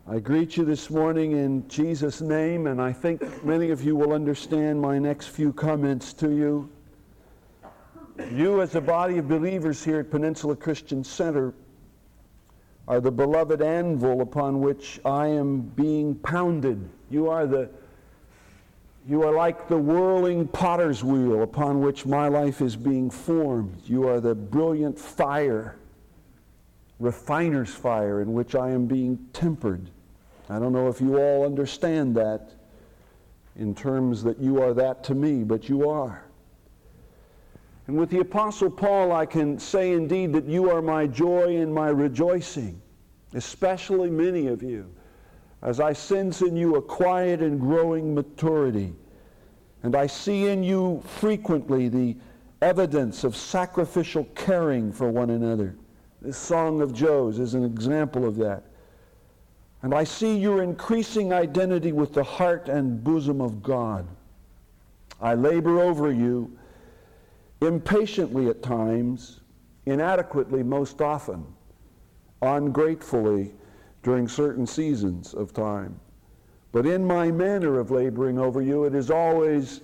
I greet you this morning in Jesus' name, and I think many of you will understand my next few comments to you. You, as a body of believers here at Peninsula Christian Center, are the beloved anvil upon which I am being pounded. You are like the whirling potter's wheel upon which my life is being formed. You are the brilliant fire, refiner's fire, in which I am being tempered. I don't know if you all understand that in terms that you are that to me, but you are. And with the Apostle Paul, I can say indeed that you are my joy and my rejoicing, especially many of you, as I sense in you a quiet and growing maturity. And I see in you frequently the evidence of sacrificial caring for one another. This Song of Joes is an example of that. And I see your increasing identity with the heart and bosom of God. I labor over you impatiently at times, inadequately most often, ungratefully during certain seasons of time. But in my manner of laboring over you, it is always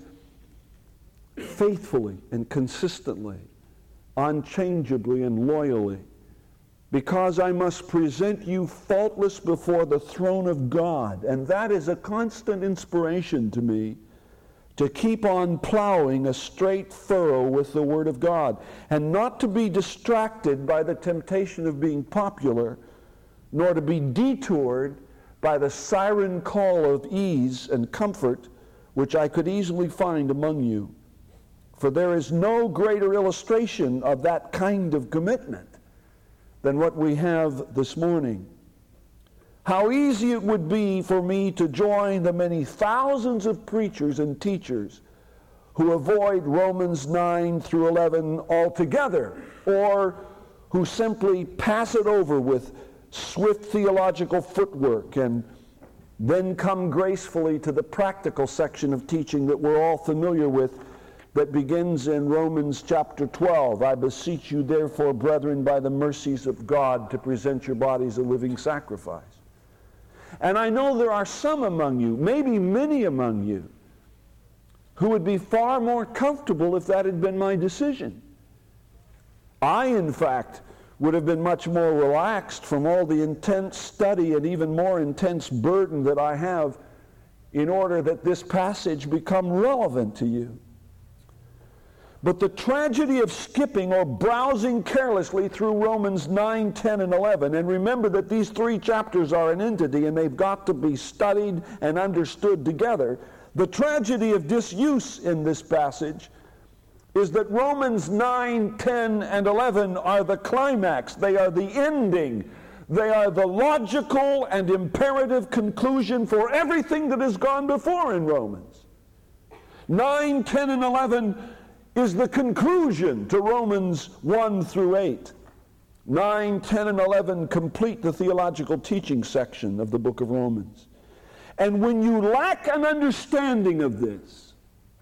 faithfully and consistently, unchangeably and loyally, because I must present you faultless before the throne of God. And that is a constant inspiration to me to keep on plowing a straight furrow with the Word of God, and not to be distracted by the temptation of being popular, nor to be detoured by the siren call of ease and comfort which I could easily find among you. For there is no greater illustration of that kind of commitment than what we have this morning. How easy it would be for me to join the many thousands of preachers and teachers who avoid Romans 9 through 11 altogether, or who simply pass it over with swift theological footwork and then come gracefully to the practical section of teaching that we're all familiar with, that begins in Romans chapter 12. I beseech you therefore, brethren, by the mercies of God, to present your bodies a living sacrifice. And I know there are some among you, maybe many among you, who would be far more comfortable if that had been my decision. I, in fact, would have been much more relaxed from all the intense study and even more intense burden that I have in order that this passage become relevant to you. But the tragedy of skipping or browsing carelessly through Romans 9, 10, and 11, and remember that these three chapters are an entity and they've got to be studied and understood together. The tragedy of disuse in this passage is that Romans 9, 10, and 11 are the climax. They are the ending. They are the logical and imperative conclusion for everything that has gone before in Romans. 9, 10, and 11 is the conclusion to Romans 1 through 8. 9, 10, and 11 complete the theological teaching section of the book of Romans. And when you lack an understanding of this,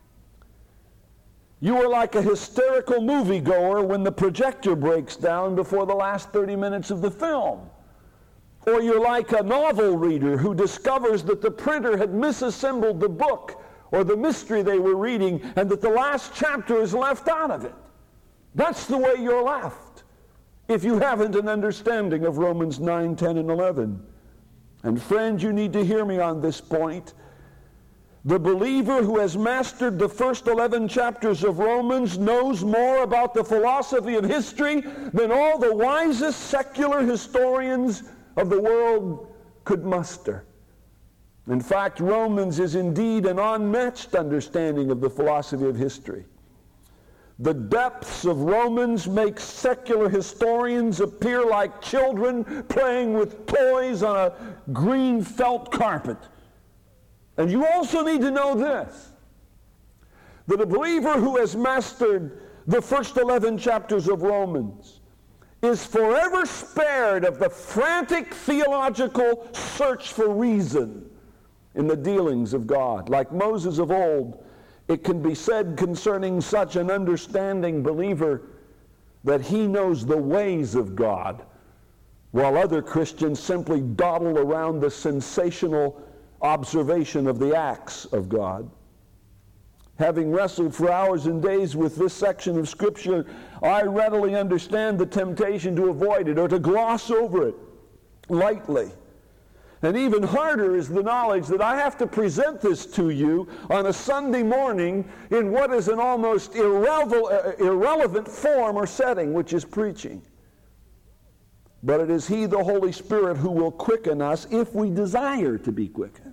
you are like a hysterical moviegoer when the projector breaks down before the last 30 minutes of the film. Or you're like a novel reader who discovers that the printer had misassembled the book or the mystery they were reading, and that the last chapter is left out of it. That's the way you're left if you haven't an understanding of Romans 9, 10, and 11. And friends, you need to hear me on this point. The believer who has mastered the first 11 chapters of Romans knows more about the philosophy of history than all the wisest secular historians of the world could muster. In fact, Romans is indeed an unmatched understanding of the philosophy of history. The depths of Romans make secular historians appear like children playing with toys on a green felt carpet. And you also need to know this, that a believer who has mastered the first 11 chapters of Romans is forever spared of the frantic theological search for reason in the dealings of God. Like Moses of old, it can be said concerning such an understanding believer that he knows the ways of God while other Christians simply dawdle around the sensational observation of the acts of God. Having wrestled for hours and days with this section of Scripture, I readily understand the temptation to avoid it or to gloss over it lightly. And even harder is the knowledge that I have to present this to you on a Sunday morning in what is an almost irrelevant form or setting, which is preaching. But it is He, the Holy Spirit, who will quicken us if we desire to be quickened.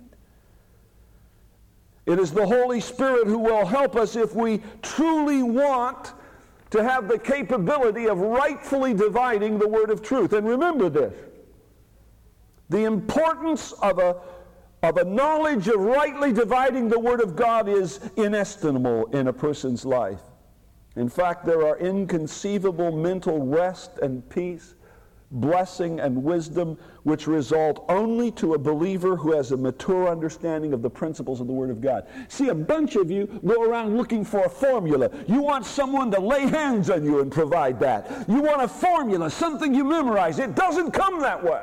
It is the Holy Spirit who will help us if we truly want to have the capability of rightfully dividing the word of truth. And remember this. The importance of a knowledge of rightly dividing the Word of God is inestimable in a person's life. In fact, there are inconceivable mental rest and peace, blessing and wisdom, which result only to a believer who has a mature understanding of the principles of the Word of God. See, a bunch of you go around looking for a formula. You want someone to lay hands on you and provide that. You want a formula, something you memorize. It doesn't come that way.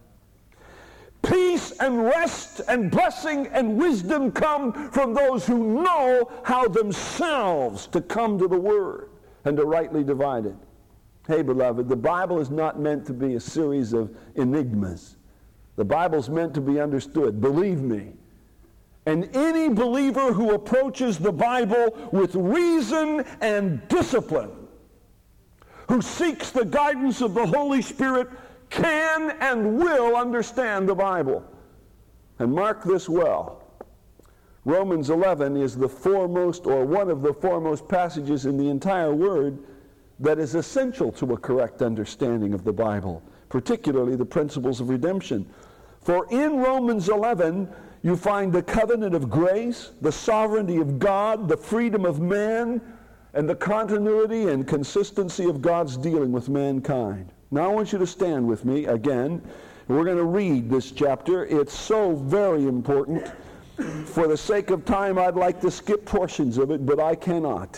Peace and rest and blessing and wisdom come from those who know how themselves to come to the Word and to rightly divide it. Hey, beloved, the Bible is not meant to be a series of enigmas. The Bible's meant to be understood. Believe me. And any believer who approaches the Bible with reason and discipline, who seeks the guidance of the Holy Spirit, can and will understand the Bible. And mark this well. Romans 11 is the foremost, or one of the foremost passages in the entire Word that is essential to a correct understanding of the Bible, particularly the principles of redemption. For in Romans 11, you find the covenant of grace, the sovereignty of God, the freedom of man, and the continuity and consistency of God's dealing with mankind. Now I want you to stand with me again. We're going to read this chapter. It's so very important. For the sake of time, I'd like to skip portions of it, but I cannot.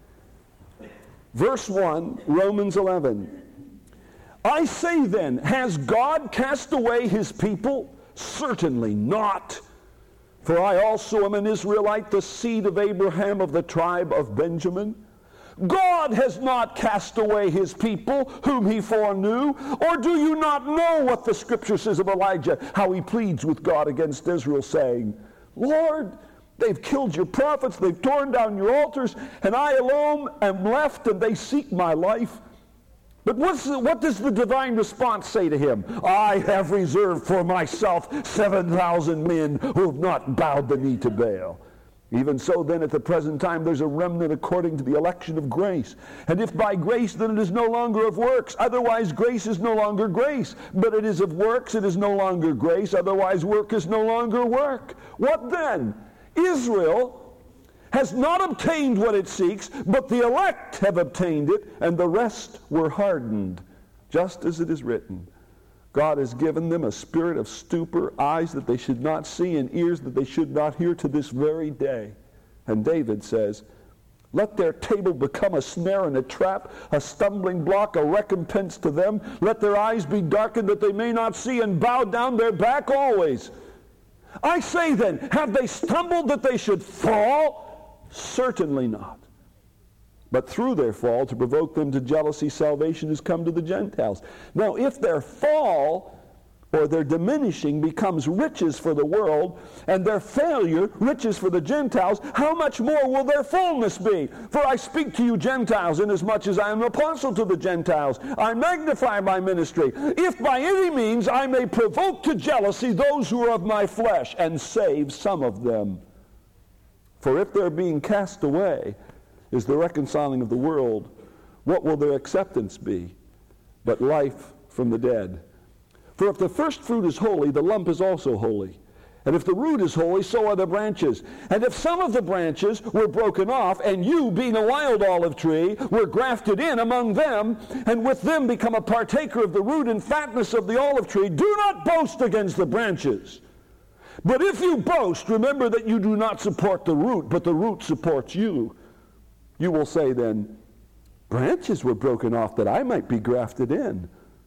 Verse 1, Romans 11. I say then, has God cast away His people? Certainly not. For I also am an Israelite, the seed of Abraham, of the tribe of Benjamin. God has not cast away His people whom He foreknew. Or do you not know what the Scripture says of Elijah, how he pleads with God against Israel, saying, Lord, they've killed your prophets, they've torn down your altars, and I alone am left, and they seek my life. But what does the divine response say to him? I have reserved for myself 7,000 men who have not bowed the knee to Baal. Even so, then, at the present time, there's a remnant according to the election of grace. And if by grace, then it is no longer of works. Otherwise, grace is no longer grace. But it is of works, it is no longer grace. Otherwise, work is no longer work. What then? Israel has not obtained what it seeks, but the elect have obtained it, and the rest were hardened. Just as it is written, God has given them a spirit of stupor, eyes that they should not see, and ears that they should not hear to this very day. And David says, let their table become a snare and a trap, a stumbling block, a recompense to them. Let their eyes be darkened that they may not see, and bow down their back always. I say then, have they stumbled that they should fall? Certainly not. But through their fall, to provoke them to jealousy, salvation has come to the Gentiles. Now, if their fall or their diminishing becomes riches for the world, and their failure riches for the Gentiles, how much more will their fullness be? For I speak to you Gentiles, inasmuch as I am an apostle to the Gentiles. I magnify my ministry, if by any means I may provoke to jealousy those who are of my flesh, and save some of them. For if their being cast away is the reconciling of the world, what will their acceptance be but life from the dead? For if the first fruit is holy, the lump is also holy. And if the root is holy, so are the branches. And if some of the branches were broken off, and you, being a wild olive tree, were grafted in among them, and with them become a partaker of the root and fatness of the olive tree, do not boast against the branches. But if you boast, remember that you do not support the root, but the root supports you. You will say then, branches were broken off that I might be grafted in.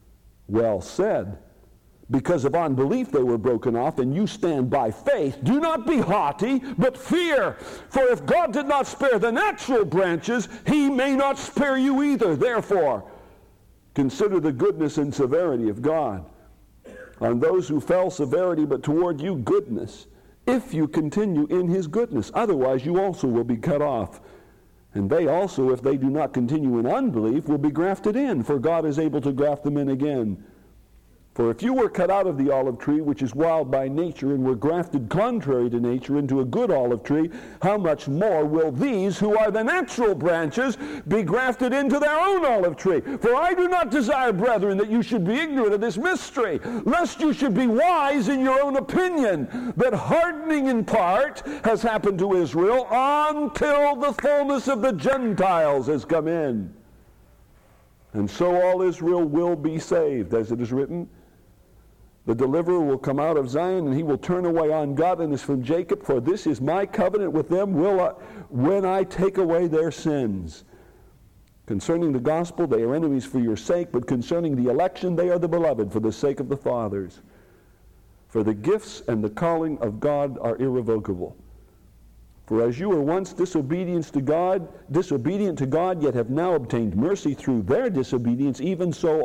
Well said. Because of unbelief they were broken off, and you stand by faith. Do not be haughty, but fear. For if God did not spare the natural branches, he may not spare you either. Therefore, consider the goodness and severity of God. On those who fell, severity, but toward you goodness, if you continue in his goodness. Otherwise you also will be cut off. And they also, if they do not continue in unbelief, will be grafted in, for God is able to graft them in again. For if you were cut out of the olive tree, which is wild by nature, and were grafted contrary to nature into a good olive tree, how much more will these, who are the natural branches, be grafted into their own olive tree? For I do not desire, brethren, that you should be ignorant of this mystery, lest you should be wise in your own opinion, that hardening in part has happened to Israel until the fullness of the Gentiles has come in. And so all Israel will be saved, as it is written. The deliverer will come out of Zion, and he will turn away ungodliness from Jacob, for this is my covenant with them when I take away their sins. Concerning the gospel, they are enemies for your sake, but concerning the election, they are the beloved for the sake of the fathers. For the gifts and the calling of God are irrevocable. For as you were once disobedient to God, yet have now obtained mercy through their disobedience, even so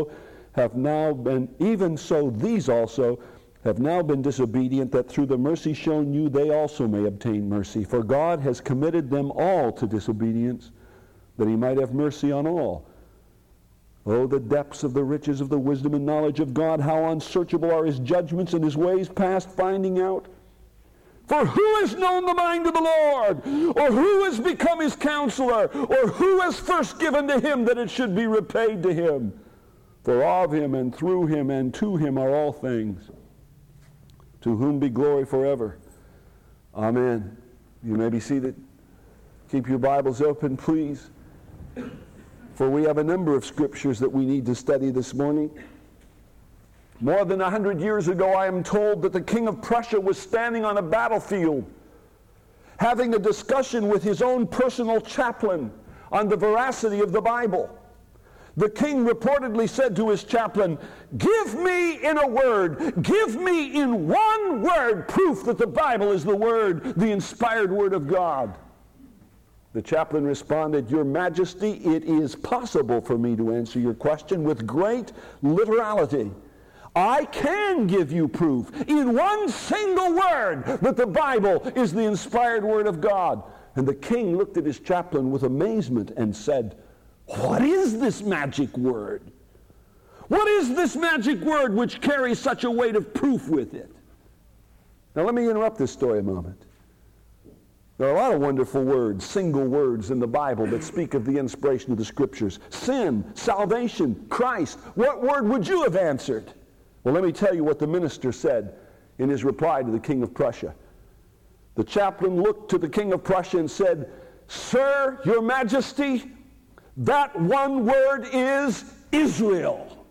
these also have now been disobedient, that through the mercy shown you they also may obtain mercy. For God has committed them all to disobedience, that he might have mercy on all. Oh, the depths of the riches of the wisdom and knowledge of God, how unsearchable are his judgments and his ways past finding out. For who has known the mind of the Lord? Or who has become his counselor? Or who has first given to him that it should be repaid to him? For of him and through him and to him are all things, to whom be glory forever. Amen. You may be seated. Keep your Bibles open, please. For we have a number of scriptures that we need to study this morning. More than 100 years ago, I am told that the King of Prussia was standing on a battlefield, having a discussion with his own personal chaplain on the veracity of the Bible. The king reportedly said to his chaplain, give me in one word, proof that the Bible is the inspired word of God. The chaplain responded, Your Majesty, it is possible for me to answer your question with great literality. I can give you proof in one single word that the Bible is the inspired word of God. And the king looked at his chaplain with amazement and said, what is this magic word? What is this magic word which carries such a weight of proof with it? Now let me interrupt this story a moment. There are a lot of wonderful words, single words in the Bible that speak of the inspiration of the Scriptures. Sin, salvation, Christ. What word would you have answered? Well, let me tell you what the minister said in his reply to the King of Prussia. The chaplain looked to the King of Prussia and said, Sir, Your Majesty, that one word is Israel.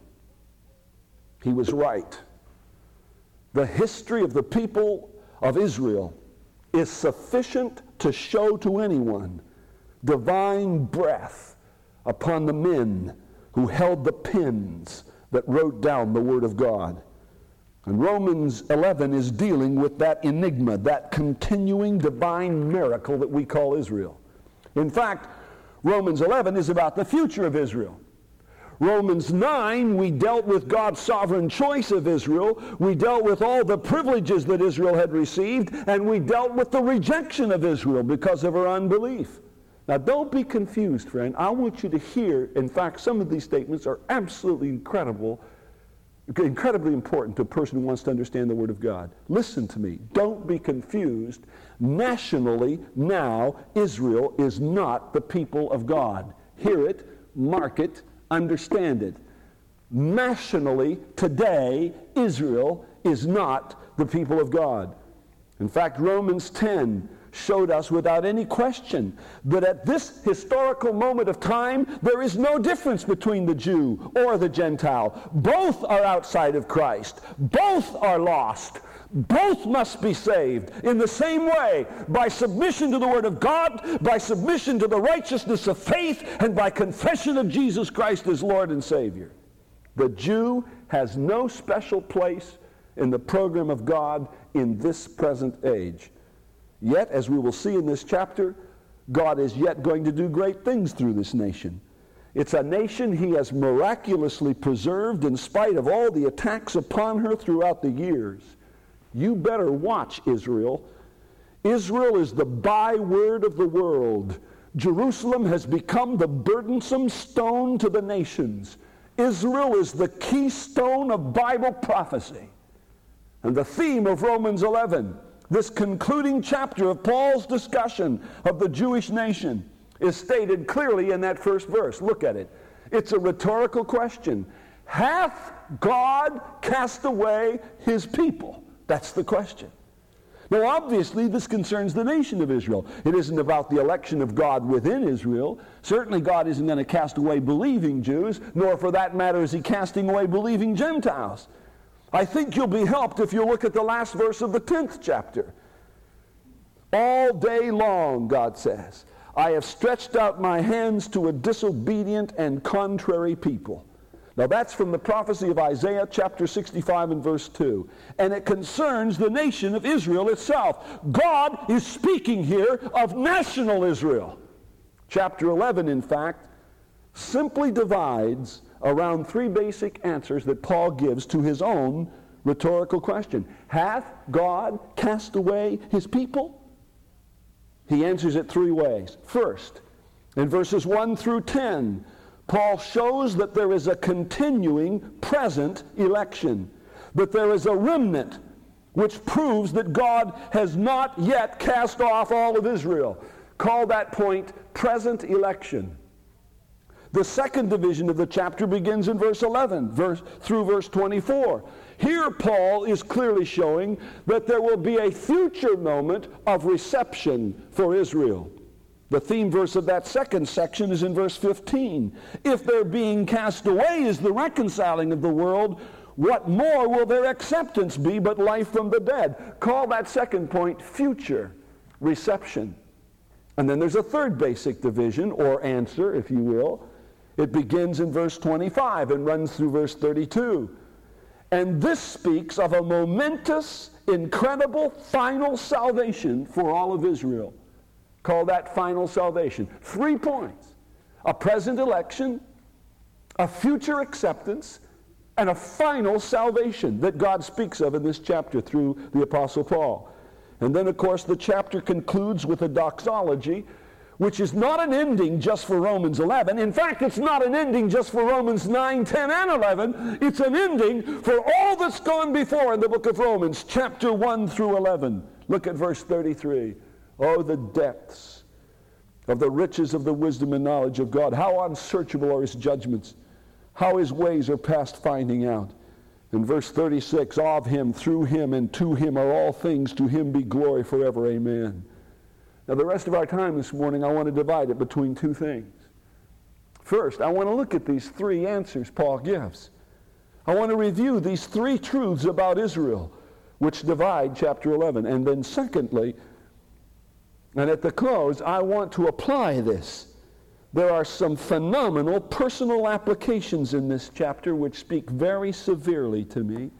He was right. The history of the people of Israel is sufficient to show to anyone divine breath upon the men who held the pens that wrote down the Word of God. And Romans 11 is dealing with that enigma, that continuing divine miracle that we call Israel. In fact, Romans 11 is about the future of Israel. Romans 9, we dealt with God's sovereign choice of Israel. We dealt with all the privileges that Israel had received, and we dealt with the rejection of Israel because of her unbelief. Now, don't be confused, friend. I want you to hear, in fact, some of these statements are absolutely incredibly important to a person who wants to understand the Word of God. Listen to me. Don't be confused. Nationally, now, Israel is not the people of God. Hear it, mark it, understand it. Nationally, today, Israel is not the people of God. In fact, Romans 10 showed us without any question that at this historical moment of time, there is no difference between the Jew or the Gentile. Both are outside of Christ. Both are lost. Both must be saved in the same way, by submission to the Word of God, by submission to the righteousness of faith, and by confession of Jesus Christ as Lord and Savior. The Jew has no special place in the program of God in this present age. Yet, as we will see in this chapter, God is yet going to do great things through this nation. It's a nation he has miraculously preserved in spite of all the attacks upon her throughout the years. You better watch Israel. Israel is the byword of the world. Jerusalem has become the burdensome stone to the nations. Israel is the keystone of Bible prophecy. And the theme of Romans 11, this concluding chapter of Paul's discussion of the Jewish nation, is stated clearly in that first verse. Look at it. It's a rhetorical question. Hath God cast away his people? That's the question. Now, obviously, this concerns the nation of Israel. It isn't about the election of God within Israel. Certainly, God isn't going to cast away believing Jews, nor for that matter is he casting away believing Gentiles. I think you'll be helped if you look at the last verse of the 10th chapter. All day long, God says, I have stretched out my hands to a disobedient and contrary people. Now that's from the prophecy of Isaiah chapter 65 and verse 2. And it concerns the nation of Israel itself. God is speaking here of national Israel. Chapter 11, in fact, simply divides around three basic answers that Paul gives to his own rhetorical question. Hath God cast away his people? He answers it three ways. First, in verses 1 through 10, Paul shows that there is a continuing present election, that there is a remnant which proves that God has not yet cast off all of Israel. Call that point present election. The second division of the chapter begins in verse 11 through verse 24. Here Paul is clearly showing that there will be a future moment of reception for Israel. The theme verse of that second section is in verse 15. If their being cast away is the reconciling of the world, what more will their acceptance be but life from the dead? Call that second point future reception. And then there's a third basic division, or answer, if you will. It begins in verse 25 and runs through verse 32. And this speaks of a momentous, incredible, final salvation for all of Israel. Call that final salvation. 3 points. A present election, a future acceptance, and a final salvation that God speaks of in this chapter through the Apostle Paul. And then, of course, the chapter concludes with a doxology, which is not an ending just for Romans 11. In fact, it's not an ending just for Romans 9, 10, and 11. It's an ending for all that's gone before in the book of Romans, chapter 1 through 11. Look at verse 33. Oh, the depths of the riches of the wisdom and knowledge of God. How unsearchable are his judgments. How his ways are past finding out. In verse 36, of him, through him, and to him are all things. To him be glory forever. Amen. Now, the rest of our time this morning, I want to divide it between two things. First, I want to look at these three answers Paul gives. I want to review these three truths about Israel, which divide chapter 11. And then secondly, and at the close, I want to apply this. There are some phenomenal personal applications in this chapter which speak very severely to me.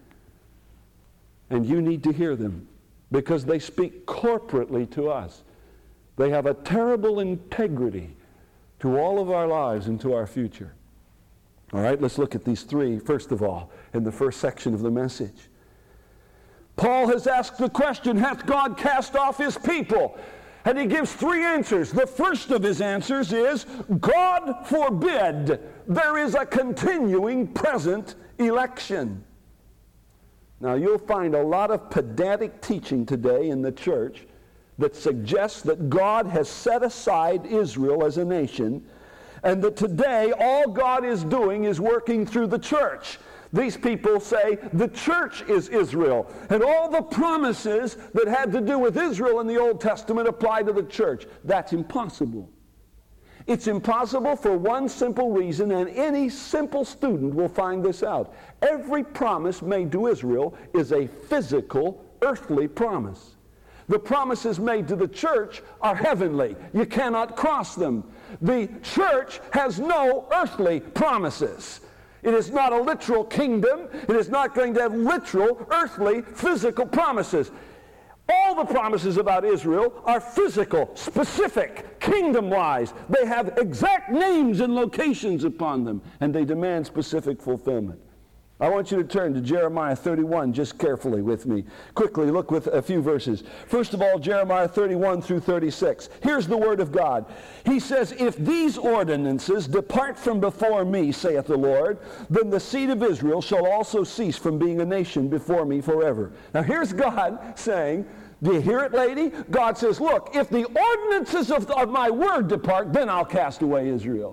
And you need to hear them because they speak corporately to us. They have a terrible integrity to all of our lives and to our future. All right, let's look at these three, first of all, in the first section of the message. Paul has asked the question, hath God cast off his people? And he gives three answers. The first of his answers is, God forbid, there is a continuing present election. Now, you'll find a lot of pedantic teaching today in the church that suggests that God has set aside Israel as a nation, and that today all God is doing is working through the church. These people say the church is Israel, and all the promises that had to do with Israel in the Old Testament apply to the church. That's impossible. It's impossible for one simple reason, and any simple student will find this out. Every promise made to Israel is a physical, earthly promise. The promises made to the church are heavenly. You cannot cross them. The church has no earthly promises. It is not a literal kingdom. It is not going to have literal, earthly, physical promises. All the promises about Israel are physical, specific, kingdom-wise. They have exact names and locations upon them, and they demand specific fulfillment. I want you to turn to Jeremiah 31 just carefully with me. Quickly look with a few verses. First of all, Jeremiah 31 through 36. Here's the word of God. He says, "If these ordinances depart from before me, saith the Lord, then the seed of Israel shall also cease from being a nation before me forever." Now here's God saying, do you hear it, lady? God says, look, if the ordinances of my word depart, then I'll cast away Israel.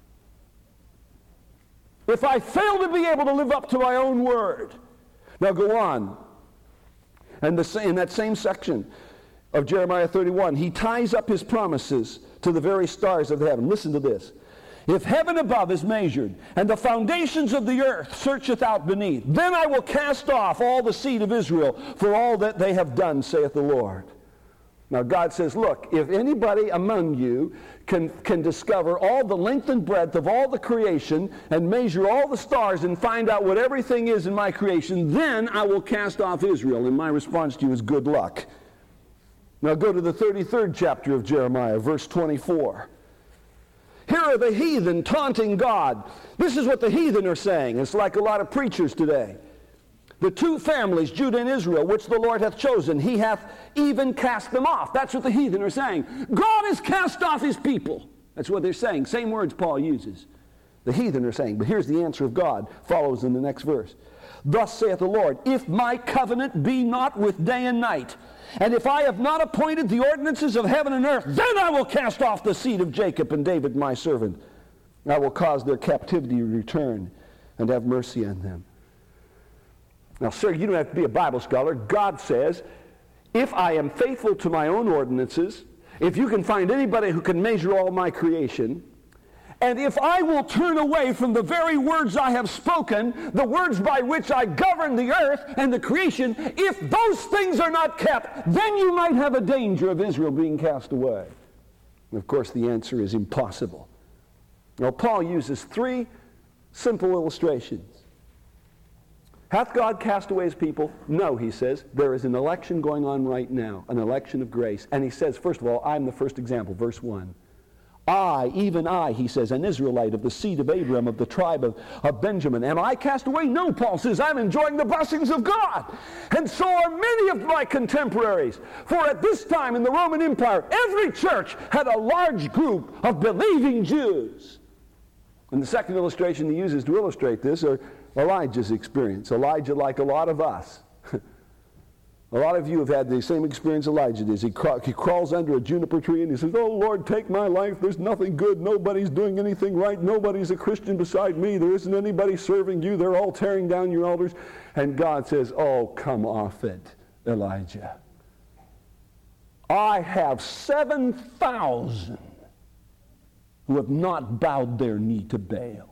If I fail to be able to live up to my own word. Now go on. And in that same section of Jeremiah 31, he ties up his promises to the very stars of heaven. Listen to this. "If heaven above is measured, and the foundations of the earth searcheth out beneath, then I will cast off all the seed of Israel for all that they have done, saith the Lord." Now God says, look, if anybody among you can discover all the length and breadth of all the creation and measure all the stars and find out what everything is in my creation, then I will cast off Israel. And my response to you is good luck. Now go to the 33rd chapter of Jeremiah, verse 24. "Here are the heathen taunting God." This is what the heathen are saying. It's like a lot of preachers today. "The two families, Judah and Israel, which the Lord hath chosen, he hath even cast them off." That's what the heathen are saying. God has cast off his people. That's what they're saying. Same words Paul uses. The heathen are saying. But here's the answer of God. Follows in the next verse. "Thus saith the Lord, if my covenant be not with day and night, and if I have not appointed the ordinances of heaven and earth, then I will cast off the seed of Jacob and David my servant. I will cause their captivity to return and have mercy on them." Now, sir, you don't have to be a Bible scholar. God says, if I am faithful to my own ordinances, if you can find anybody who can measure all my creation, and if I will turn away from the very words I have spoken, the words by which I govern the earth and the creation, if those things are not kept, then you might have a danger of Israel being cast away. And of course, the answer is impossible. Now, Paul uses three simple illustrations. Hath God cast away his people? No, he says. There is an election going on right now, an election of grace. And he says, first of all, I'm the first example, verse 1. "I, even I," he says, "an Israelite of the seed of Abraham, of the tribe of Benjamin. Am I cast away? No," Paul says, "I'm enjoying the blessings of God. And so are many of my contemporaries. For at this time in the Roman Empire, every church had a large group of believing Jews." And the second illustration he uses to illustrate this are Elijah's experience. Elijah, like a lot of us, a lot of you have had the same experience Elijah did. He crawls under a juniper tree and he says, "Oh Lord, take my life. There's nothing good. Nobody's doing anything right. Nobody's a Christian beside me. There isn't anybody serving you. They're all tearing down your altars." And God says, "Oh, come off it, Elijah. I have 7,000 who have not bowed their knee to Baal."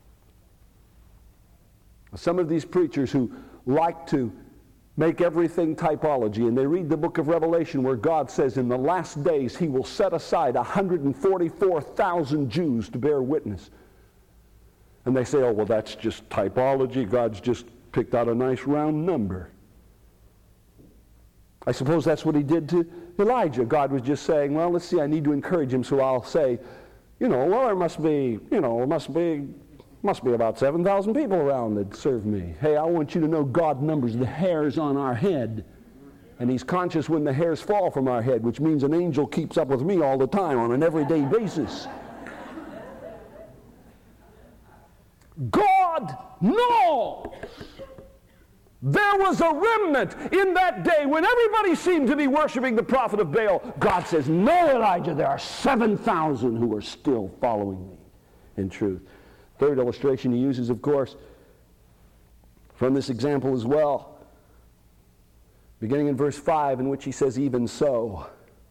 Some of these preachers who like to make everything typology, and they read the book of Revelation where God says in the last days he will set aside 144,000 Jews to bear witness. And they say, "Oh, well, that's just typology. God's just picked out a nice round number." I suppose that's what he did to Elijah. God was just saying, well, let's see, I need to encourage him, so I'll say, well, there must be about 7,000 people around that serve me. Hey, I want you to know God numbers the hairs on our head. And he's conscious when the hairs fall from our head, which means an angel keeps up with me all the time on an everyday basis. God knows. There was a remnant in that day when everybody seemed to be worshiping the prophet of Baal. God says, "No, Elijah, there are 7,000 who are still following me in truth." Third illustration he uses, of course, from this example as well, beginning in verse 5, in which he says, "Even so."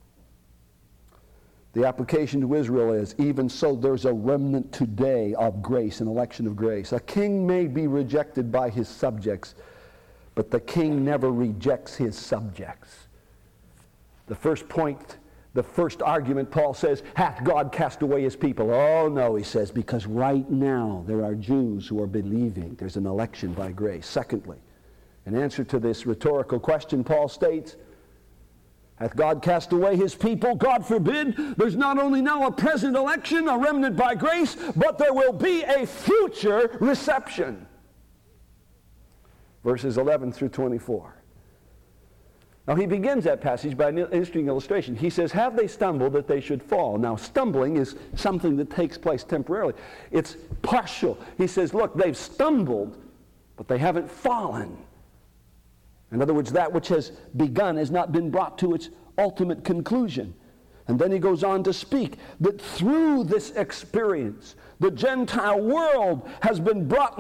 The application to Israel is, even so there's a remnant today of grace, an election of grace. A king may be rejected by his subjects, but the king never rejects his subjects. The first point The first argument, Paul says, hath God cast away his people? Oh, no, he says, because right now there are Jews who are believing. There's an election by grace. Secondly, in answer to this rhetorical question, Paul states, hath God cast away his people? God forbid. There's not only now a present election, a remnant by grace, but there will be a future reception. Verses 11 through 24. Now he begins that passage by an interesting illustration. He says, have they stumbled that they should fall? Now stumbling is something that takes place temporarily. It's partial. He says, look, they've stumbled, but they haven't fallen. In other words, that which has begun has not been brought to its ultimate conclusion. And then he goes on to speak that through this experience, the Gentile world has been brought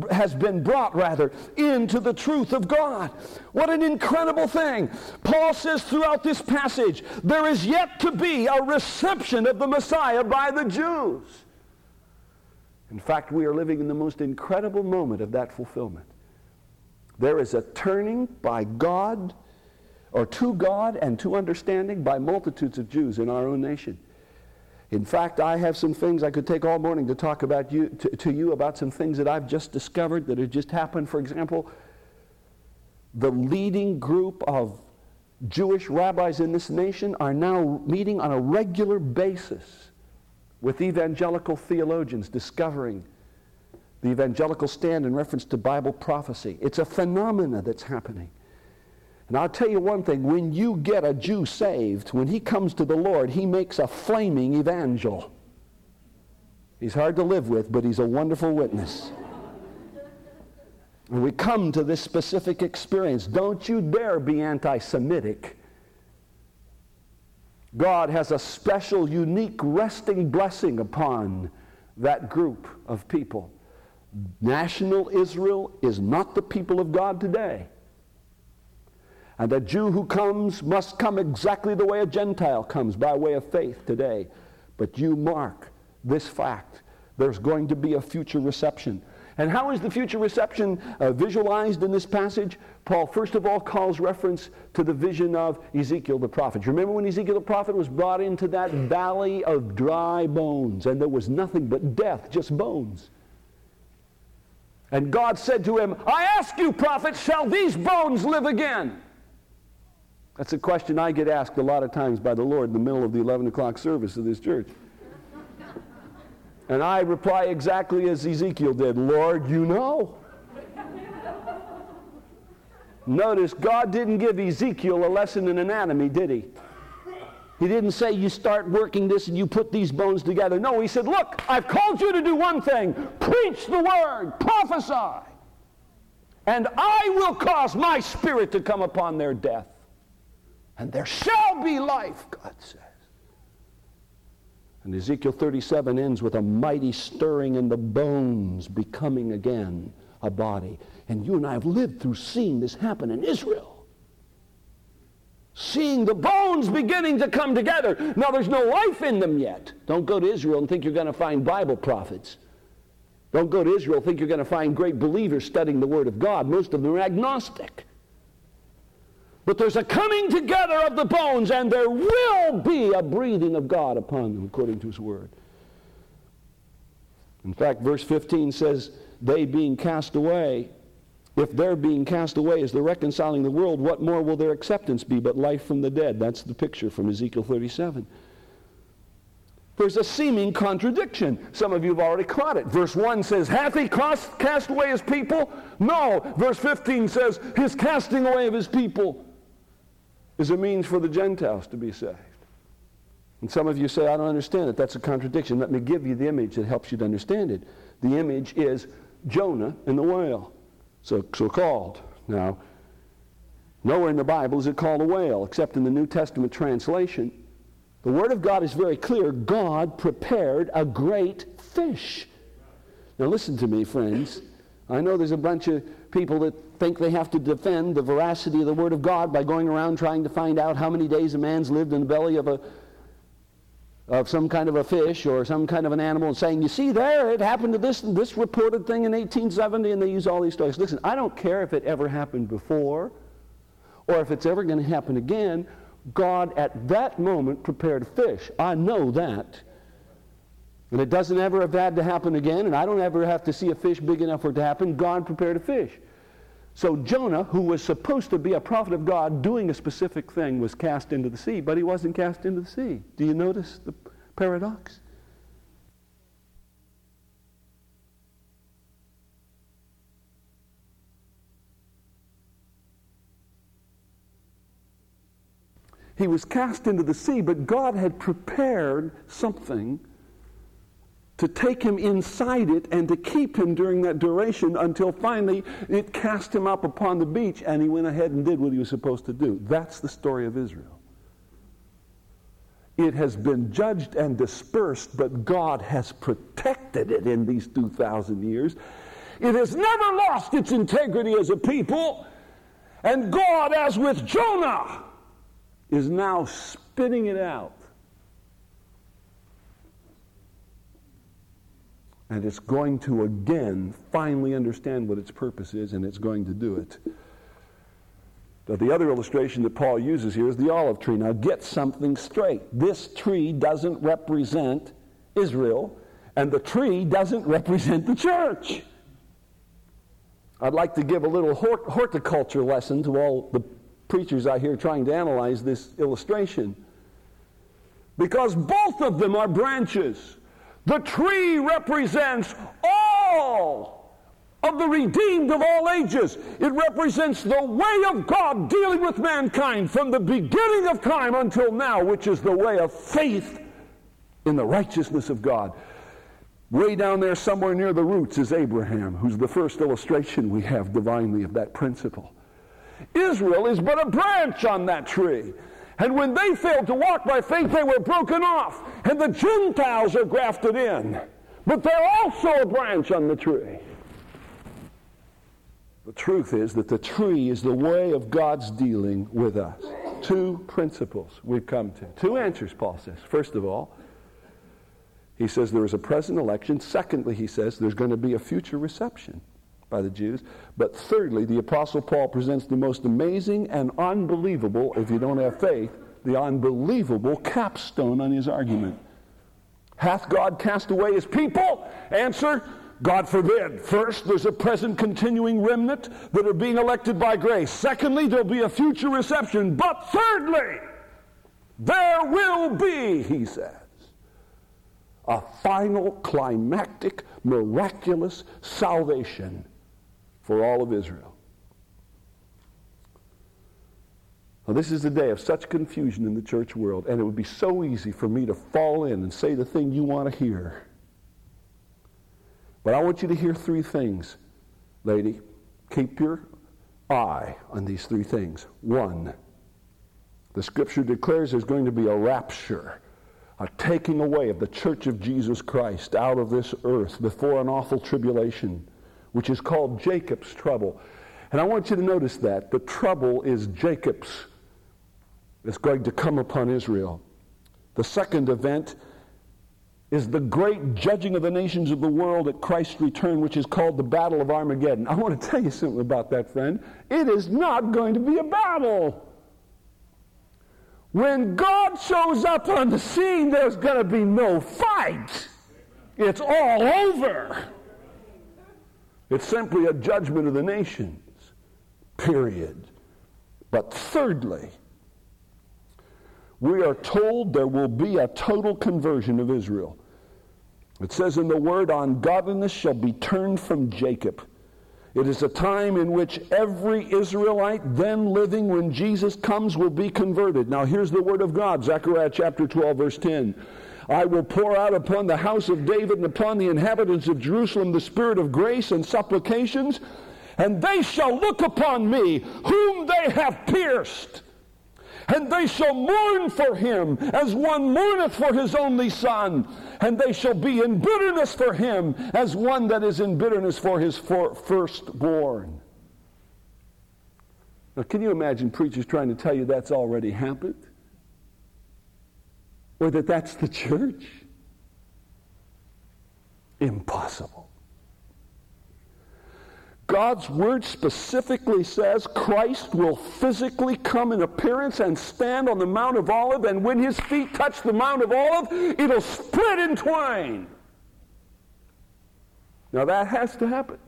into the truth of God. What an incredible thing. Paul says throughout this passage, there is yet to be a reception of the Messiah by the Jews. In fact, we are living in the most incredible moment of that fulfillment. There is a turning by God, or to God and to understanding by multitudes of Jews in our own nation. In fact, I have some things I could take all morning to talk about to you about some things that I've just discovered that have just happened. For example, the leading group of Jewish rabbis in this nation are now meeting on a regular basis with evangelical theologians discovering the evangelical stand in reference to Bible prophecy. It's a phenomena that's happening. And I'll tell you one thing, when you get a Jew saved, when he comes to the Lord, he makes a flaming evangel. He's hard to live with, but he's a wonderful witness. And we come to this specific experience. Don't you dare be anti-Semitic. God has a special, unique, resting blessing upon that group of people. National Israel is not the people of God today. And a Jew who comes must come exactly the way a Gentile comes, by way of faith today. But you mark this fact. There's going to be a future reception. And how is the future reception visualized in this passage? Paul, first of all, calls reference to the vision of Ezekiel the prophet. You remember when Ezekiel the prophet was brought into that valley of dry bones, and there was nothing but death, just bones. And God said to him, I ask you, prophet, shall these bones live again? That's a question I get asked a lot of times by the Lord in the middle of the 11 o'clock service of this church. And I reply exactly as Ezekiel did, Lord, you know. Notice, God didn't give Ezekiel a lesson in anatomy, did he? He didn't say you start working this and you put these bones together. No, he said, look, I've called you to do one thing. Preach the word, prophesy. And I will cause my spirit to come upon their death. And there shall be life, God says. And Ezekiel 37 ends with a mighty stirring in the bones becoming again a body. And you and I have lived through seeing this happen in Israel. Seeing the bones beginning to come together. Now there's no life in them yet. Don't go to Israel and think you're going to find Bible prophets. Don't go to Israel and think you're going to find great believers studying the Word of God. Most of them are agnostic. But there's a coming together of the bones, and there will be a breathing of God upon them, according to His Word. In fact, verse 15 says, they being cast away, if their being cast away is the reconciling the world, what more will their acceptance be but life from the dead? That's the picture from Ezekiel 37. There's a seeming contradiction. Some of you have already caught it. Verse 1 says, hath he cast away his people? No. Verse 15 says, his casting away of his people is a means for the Gentiles to be saved. And some of you say, I don't understand it. That's a contradiction. Let me give you the image that helps you to understand it. The image is Jonah and the whale, so called. Now, nowhere in the Bible is it called a whale, except in the New Testament translation. The Word of God is very clear. God prepared a great fish. Now listen to me, friends. I know there's a bunch of people that think they have to defend the veracity of the Word of God by going around trying to find out how many days a man's lived in the belly of some kind of a fish or some kind of an animal and saying, you see there, it happened to this reported thing in 1870, and they use all these stories. Listen, I don't care if it ever happened before or if it's ever going to happen again. God at that moment prepared fish. I know that. And it doesn't ever have had to happen again, and I don't ever have to see a fish big enough for it to happen. God prepared a fish. So Jonah, who was supposed to be a prophet of God doing a specific thing, was cast into the sea, but he wasn't cast into the sea. Do you notice the paradox? He was cast into the sea, but God had prepared something to take him inside it and to keep him during that duration until finally it cast him up upon the beach and he went ahead and did what he was supposed to do. That's the story of Israel. It has been judged and dispersed, but God has protected it in these 2,000 years. It has never lost its integrity as a people, and God, as with Jonah, is now spitting it out. And it's going to again finally understand what its purpose is, and it's going to do it. Now, the other illustration that Paul uses here is the olive tree. Now get something straight. This tree doesn't represent Israel, and the tree doesn't represent the church. I'd like to give a little horticulture lesson to all the preachers I hear trying to analyze this illustration. Because both of them are branches. The tree represents all of the redeemed of all ages. It represents the way of God dealing with mankind from the beginning of time until now, which is the way of faith in the righteousness of God. Way down there somewhere near the roots is Abraham, who's the first illustration we have divinely of that principle. Israel is but a branch on that tree. And when they failed to walk by faith, they were broken off. And the Gentiles are grafted in. But they're also a branch on the tree. The truth is that the tree is the way of God's dealing with us. Two principles we've come to. Two answers, Paul says. First of all, he says there is a present election. Secondly, he says there's going to be a future reception by the Jews. But thirdly, the Apostle Paul presents the most amazing and unbelievable, if you don't have faith, the unbelievable capstone on his argument. Hath God cast away his people? Answer, God forbid. First, there's a present continuing remnant that are being elected by grace. Secondly, there'll be a future reception. But thirdly, there will be, he says, a final, climactic, miraculous salvation for all of Israel. Now, this is a day of such confusion in the church world, and it would be so easy for me to fall in and say the thing you want to hear. But I want you to hear three things, lady. Keep your eye on these three things. One, the Scripture declares there's going to be a rapture, a taking away of the church of Jesus Christ out of this earth before an awful tribulation, which is called Jacob's trouble. And I want you to notice that. The trouble is Jacob's. It's going to come upon Israel. The second event is the great judging of the nations of the world at Christ's return, which is called the Battle of Armageddon. I want to tell you something about that, friend. It is not going to be a battle. When God shows up on the scene, there's going to be no fight. It's all over. It's simply a judgment of the nations, period. But thirdly, we are told there will be a total conversion of Israel. It says in the Word, ungodliness shall be turned from Jacob. It is a time in which every Israelite then living when Jesus comes will be converted. Now here's the Word of God, Zechariah chapter 12, verse 10. I will pour out upon the house of David and upon the inhabitants of Jerusalem the spirit of grace and supplications, and they shall look upon me, whom they have pierced. And they shall mourn for him as one mourneth for his only son. And they shall be in bitterness for him as one that is in bitterness for his firstborn. Now, can you imagine preachers trying to tell you that's already happened? Or that that's the church? Impossible. God's word specifically says Christ will physically come in appearance and stand on the Mount of Olives, and when his feet touch the Mount of Olives, it'll split in twain. Now that has to happen,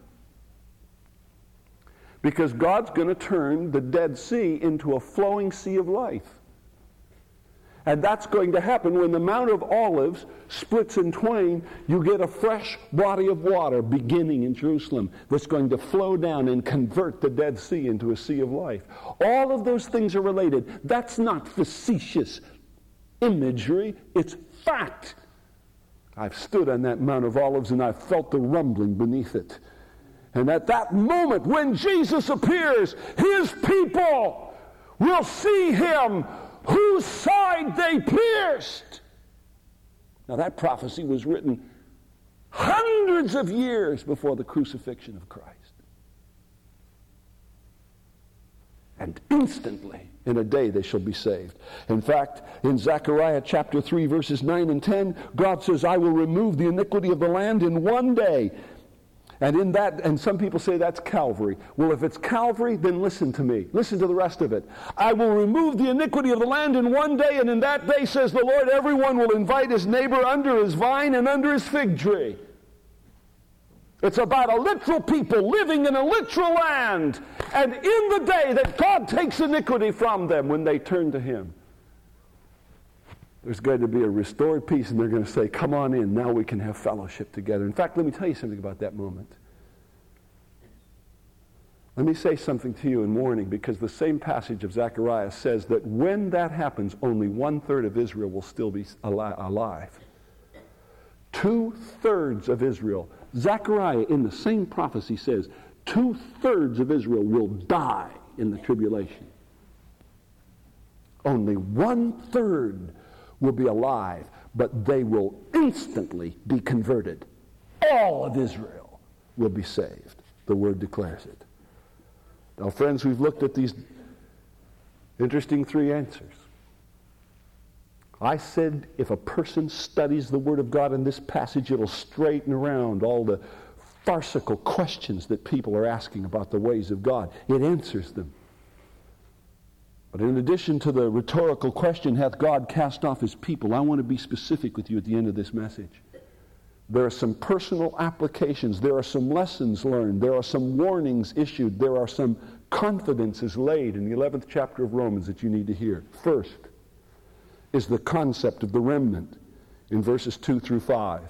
because God's going to turn the Dead Sea into a flowing sea of life. And that's going to happen when the Mount of Olives splits in twain. You get a fresh body of water beginning in Jerusalem that's going to flow down and convert the Dead Sea into a sea of life. All of those things are related. That's not facetious imagery. It's fact. I've stood on that Mount of Olives and I've felt the rumbling beneath it. And at that moment when Jesus appears, his people will see him whose side they pierced. Now that prophecy was written hundreds of years before the crucifixion of Christ. And instantly, in a day, they shall be saved. In fact, in Zechariah chapter 3, verses 9 and 10, God says, I will remove the iniquity of the land in one day. And some people say that's Calvary. Well, if it's Calvary, then listen to me. Listen to the rest of it. I will remove the iniquity of the land in one day, and in that day, says the Lord, everyone will invite his neighbor under his vine and under his fig tree. It's about a literal people living in a literal land. And in the day that God takes iniquity from them when they turn to him, there's going to be a restored peace, and they're going to say, come on in, now we can have fellowship together. In fact, let me tell you something about that moment. Let me say something to you in warning, because the same passage of Zechariah says that when that happens, only 1/3 of Israel will still be alive. 2/3 of Israel. Zechariah in the same prophecy says 2/3 of Israel will die in the tribulation. Only 1/3 will be alive, but they will instantly be converted. All of Israel will be saved. The Word declares it. Now, friends, we've looked at these interesting three answers. I said if a person studies the Word of God in this passage, it'll straighten around all the farcical questions that people are asking about the ways of God. It answers them. But in addition to the rhetorical question, hath God cast off his people? I want to be specific with you at the end of this message. There are some personal applications. There are some lessons learned. There are some warnings issued. There are some confidences laid in the 11th chapter of Romans that you need to hear. First is the concept of the remnant in verses 2 through 5.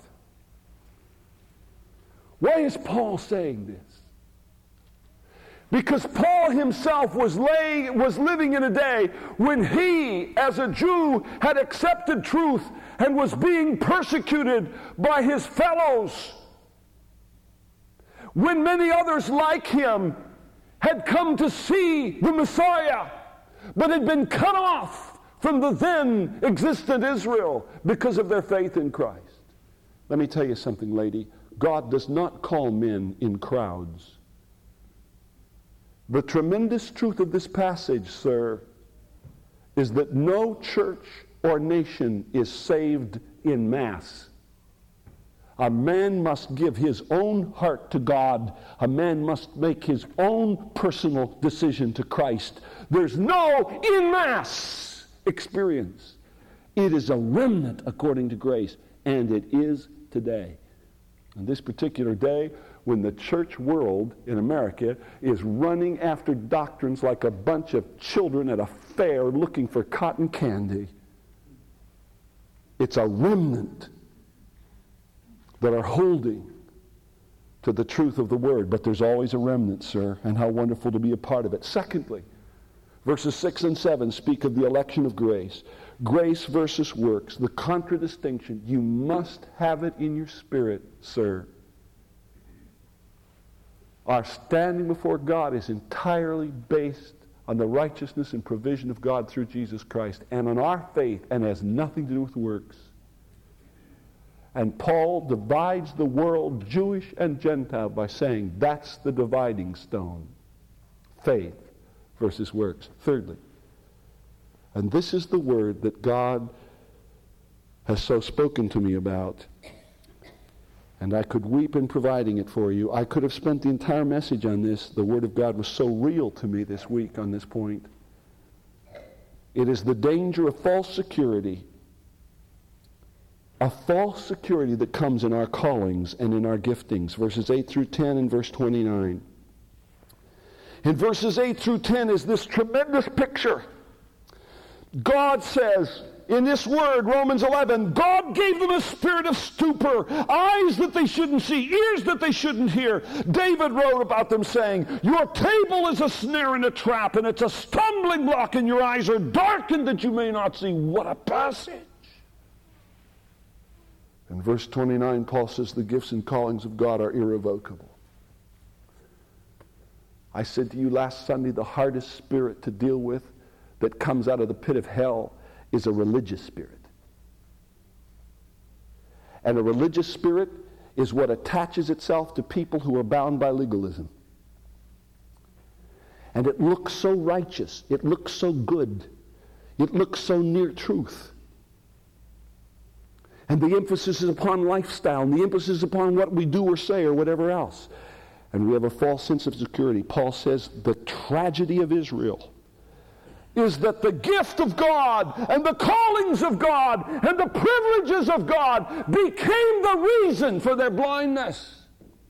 Why is Paul saying this? Because Paul himself was living in a day when he, as a Jew, had accepted truth and was being persecuted by his fellows. When many others like him had come to see the Messiah, but had been cut off from the then existent Israel because of their faith in Christ. Let me tell you something, lady. God does not call men in crowds. The tremendous truth of this passage, sir, is that no church or nation is saved in mass. A man must give his own heart to God. A man must make his own personal decision to Christ. There's no in mass experience. It is a remnant according to grace, and it is today. On this particular day, when the church world in America is running after doctrines like a bunch of children at a fair looking for cotton candy, it's a remnant that are holding to the truth of the Word. But there's always a remnant, sir, and how wonderful to be a part of it. Secondly, verses 6 and 7 speak of the election of grace. Grace versus works, the contradistinction. You must have it in your spirit, sir. Our standing before God is entirely based on the righteousness and provision of God through Jesus Christ and on our faith, and has nothing to do with works. And Paul divides the world, Jewish and Gentile, by saying that's the dividing stone. Faith versus works. Thirdly, and this is the word that God has so spoken to me about, And I could weep in providing it for you. I could have spent the entire message on this. The Word of God was so real to me this week on this point. It is the danger of false security. A false security that comes in our callings and in our giftings. Verses 8 through 10 and verse 29. In verses 8 through 10 is this tremendous picture. God says, in this word, Romans 11, God gave them a spirit of stupor, eyes that they shouldn't see, ears that they shouldn't hear. David wrote about them saying, your table is a snare and a trap, and it's a stumbling block, and your eyes are darkened that you may not see. What a passage. In verse 29, Paul says the gifts and callings of God are irrevocable. I said to you last Sunday, the hardest spirit to deal with that comes out of the pit of hell is a religious spirit. And a religious spirit is what attaches itself to people who are bound by legalism. And it looks so righteous. It looks so good. It looks so near truth. And the emphasis is upon lifestyle, and the emphasis is upon what we do or say or whatever else. And we have a false sense of security. Paul says the tragedy of Israel is that the gift of God and the callings of God and the privileges of God became the reason for their blindness.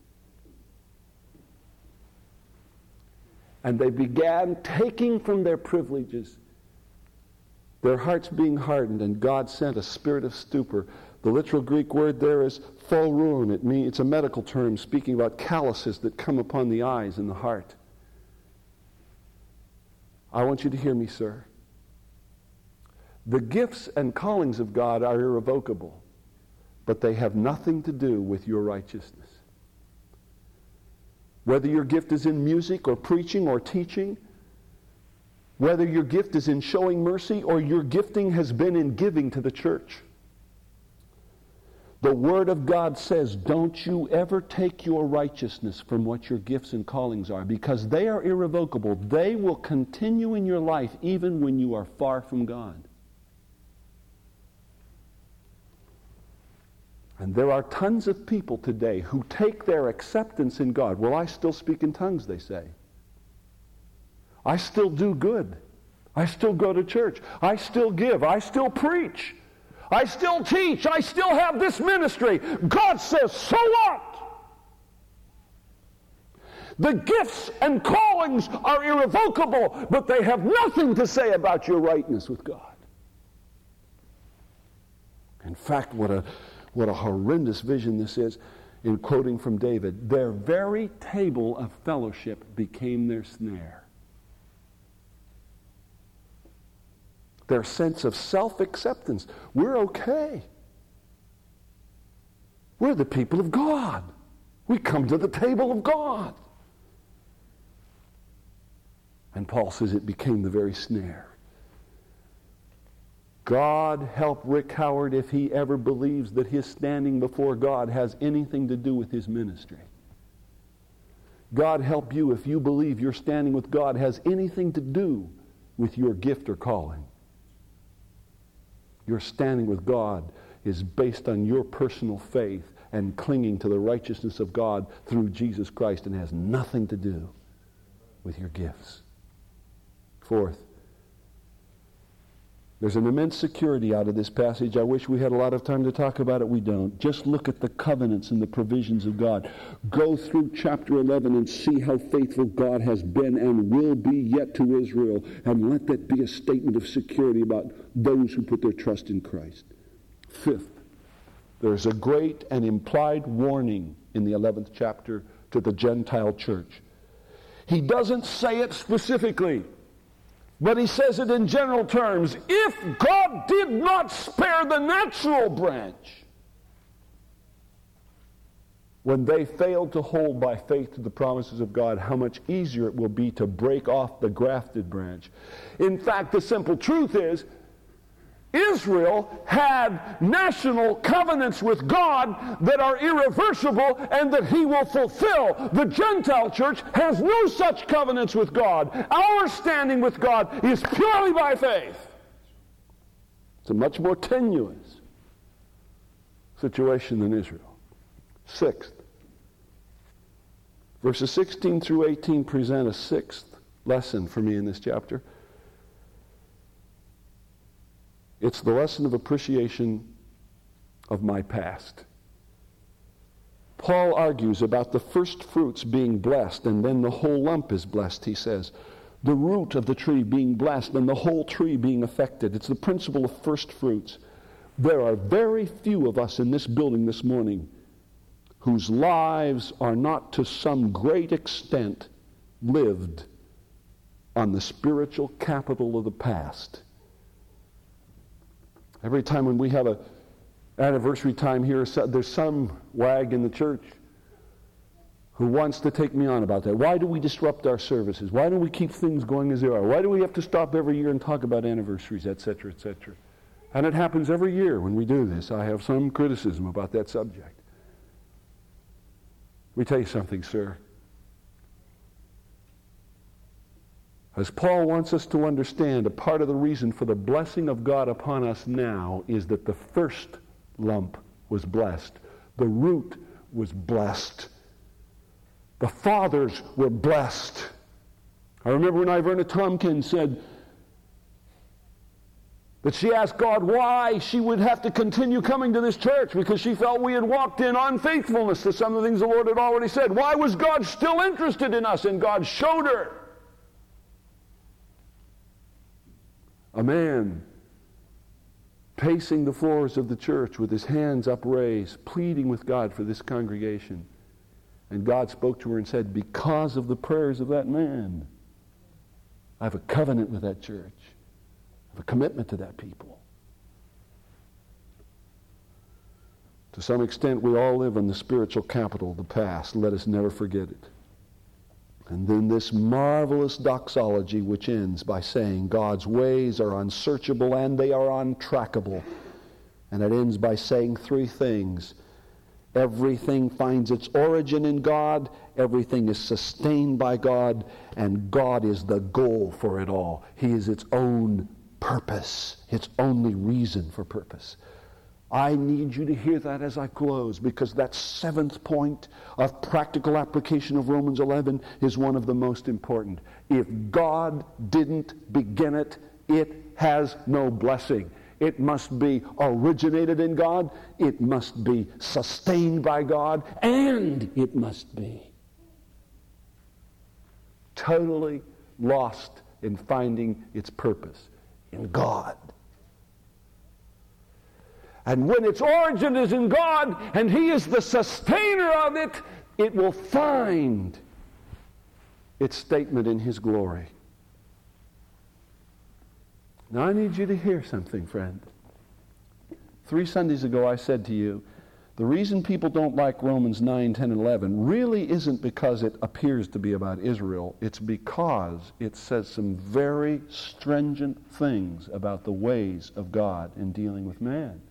And they began taking from their privileges, their hearts being hardened, and God sent a spirit of stupor. The literal Greek word there is phorun. It's a medical term speaking about calluses that come upon the eyes and the heart. I want you to hear me, sir. The gifts and callings of God are irrevocable, but they have nothing to do with your righteousness. Whether your gift is in music or preaching or teaching, whether your gift is in showing mercy or your gifting has been in giving to the church, the Word of God says, don't you ever take your righteousness from what your gifts and callings are, because they are irrevocable. They will continue in your life even when you are far from God. And there are tons of people today who take their acceptance in God. Well, I still speak in tongues, they say. I still do good. I still go to church. I still give. I still preach. I still teach. I still have this ministry. God says, so what? The gifts and callings are irrevocable, but they have nothing to say about your rightness with God. In fact, what a horrendous vision this is, in quoting from David. Their very table of fellowship became their snare. Their sense of self-acceptance. We're okay. We're the people of God. We come to the table of God. And Paul says it became the very snare. God help Rick Howard if he ever believes that his standing before God has anything to do with his ministry. God help you if you believe your standing with God has anything to do with your gift or calling. Your standing with God is based on your personal faith and clinging to the righteousness of God through Jesus Christ, and has nothing to do with your gifts. Fourth, there's an immense security out of this passage. I wish we had a lot of time to talk about it. We don't. Just look at the covenants and the provisions of God. Go through chapter 11 and see how faithful God has been and will be yet to Israel. And let that be a statement of security about those who put their trust in Christ. Fifth, there's a great and implied warning in the 11th chapter to the Gentile church. He doesn't say it specifically, but he says it in general terms. If God did not spare the natural branch when they failed to hold by faith to the promises of God, how much easier it will be to break off the grafted branch. In fact, the simple truth is, Israel had national covenants with God that are irreversible and that he will fulfill. The Gentile church has no such covenants with God. Our standing with God is purely by faith. It's a much more tenuous situation than Israel. Sixth. Verses 16 through 18 present a sixth lesson for me in this chapter. It's the lesson of appreciation of my past. Paul argues about the first fruits being blessed, and then the whole lump is blessed, he says. The root of the tree being blessed, and the whole tree being affected. It's the principle of first fruits. There are very few of us in this building this morning whose lives are not to some great extent lived on the spiritual capital of the past. Every time when we have an anniversary time here, there's some wag in the church who wants to take me on about that. Why do we disrupt our services? Why don't we keep things going as they are? Why do we have to stop every year and talk about anniversaries, etc., etc.? And it happens every year when we do this. I have some criticism about that subject. Let me tell you something, sir. As Paul wants us to understand, a part of the reason for the blessing of God upon us now is that the first lump was blessed. The root was blessed. The fathers were blessed. I remember when Iverna Tompkins said that she asked God why she would have to continue coming to this church because she felt we had walked in unfaithfulness to some of the things the Lord had already said. Why was God still interested in us? And God showed her. A man pacing the floors of the church with his hands upraised, pleading with God for this congregation. And God spoke to her and said, because of the prayers of that man, I have a covenant with that church. I have a commitment to that people. To some extent, we all live in the spiritual capital of the past. Let us never forget it. And then this marvelous doxology which ends by saying God's ways are unsearchable and they are untrackable. And it ends by saying three things. Everything finds its origin in God, everything is sustained by God, and God is the goal for it all. He is its own purpose, its only reason for purpose. I need you to hear that as I close, because that seventh point of practical application of Romans 11 is one of the most important. If God didn't begin it, it has no blessing. It must be originated in God, it must be sustained by God, and it must be totally lost in finding its purpose in God. And when its origin is in God, and He is the sustainer of it, it will find its statement in His glory. Now I need you to hear something, friend. 3 Sundays ago I said to you, the reason people don't like Romans 9, 10, and 11 really isn't because it appears to be about Israel. It's because it says some very stringent things about the ways of God in dealing with man.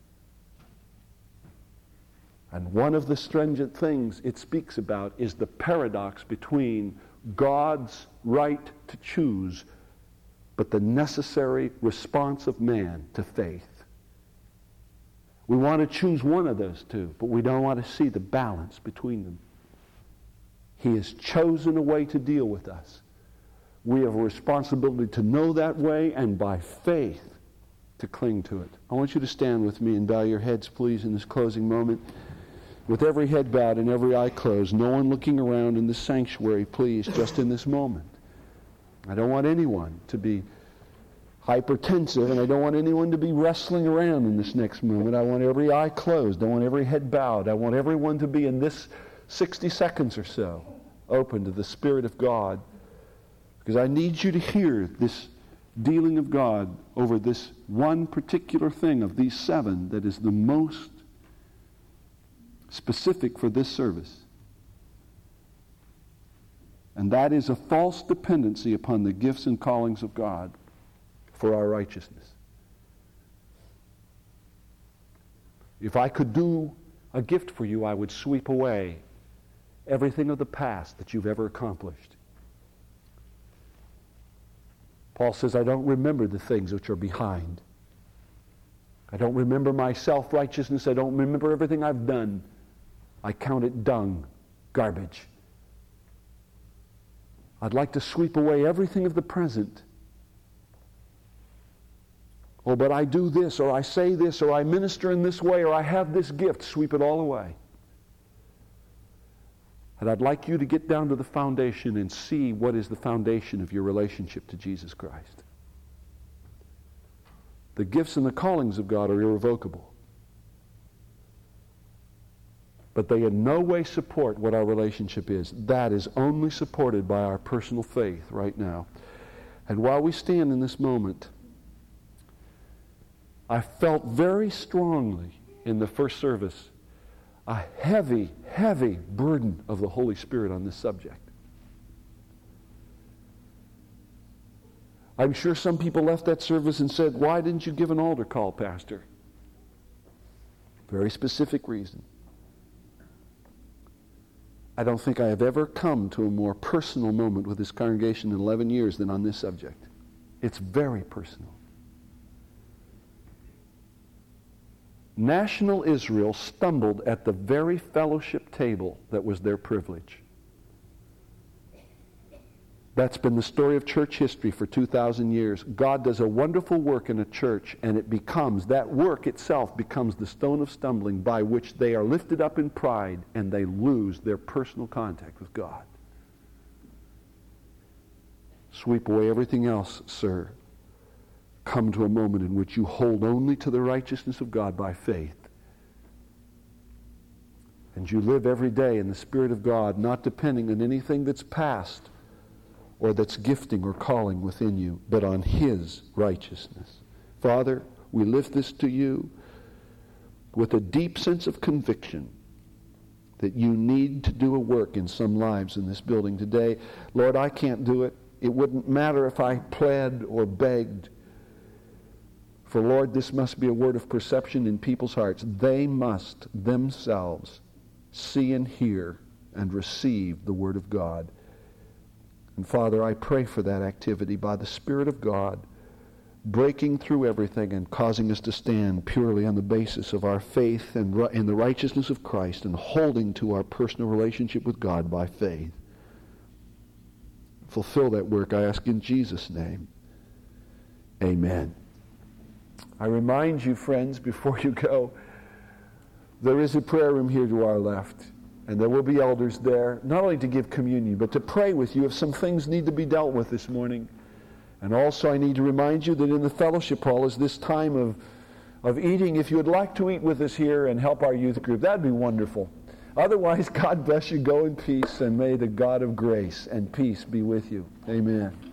And one of the stringent things it speaks about is the paradox between God's right to choose, but the necessary response of man to faith. We want to choose one of those two, but we don't want to see the balance between them. He has chosen a way to deal with us. We have a responsibility to know that way and by faith to cling to it. I want you to stand with me and bow your heads, please, in this closing moment. With every head bowed and every eye closed, no one looking around in the sanctuary, please, just in this moment. I don't want anyone to be hypertensive, and I don't want anyone to be wrestling around in this next moment. I want every eye closed. I want every head bowed. I want everyone to be in this 60 seconds or so open to the Spirit of God, because I need you to hear this dealing of God over this one particular thing of these 7 that is the most specific for this service. And that is a false dependency upon the gifts and callings of God for our righteousness. If I could do a gift for you, I would sweep away everything of the past that you've ever accomplished. Paul says, I don't remember the things which are behind. I don't remember my self-righteousness. I don't remember everything I've done. I count it dung, garbage. I'd like to sweep away everything of the present. Oh, but I do this, or I say this, or I minister in this way, or I have this gift. Sweep it all away. And I'd like you to get down to the foundation and see what is the foundation of your relationship to Jesus Christ. The gifts and the callings of God are irrevocable. But they in no way support what our relationship is. That is only supported by our personal faith right now. And while we stand in this moment, I felt very strongly in the first service a heavy, heavy burden of the Holy Spirit on this subject. I'm sure some people left that service and said, "Why didn't you give an altar call, Pastor?" Very specific reason. I don't think I have ever come to a more personal moment with this congregation in 11 years than on this subject. It's very personal. National Israel stumbled at the very fellowship table that was their privilege. That's been the story of church history for 2,000 years. God does a wonderful work in a church, and that work itself becomes the stone of stumbling by which they are lifted up in pride and they lose their personal contact with God. Sweep away everything else, sir. Come to a moment in which you hold only to the righteousness of God by faith. And you live every day in the Spirit of God, not depending on anything that's past or that's gifting or calling within you, but on His righteousness. Father, we lift this to you with a deep sense of conviction that you need to do a work in some lives in this building today. Lord, I can't do it. It wouldn't matter if I pled or begged. For Lord, this must be a word of perception in people's hearts. They must themselves see and hear and receive the Word of God. And Father, I pray for that activity by the Spirit of God, breaking through everything and causing us to stand purely on the basis of our faith and in the righteousness of Christ and holding to our personal relationship with God by faith. Fulfill that work, I ask in Jesus' name. Amen. I remind you, friends, before you go, there is a prayer room here to our left. And there will be elders there, not only to give communion, but to pray with you if some things need to be dealt with this morning. And also I need to remind you that in the fellowship hall is this time of eating. If you would like to eat with us here and help our youth group, that'd be wonderful. Otherwise, God bless you. Go in peace, and may the God of grace and peace be with you. Amen.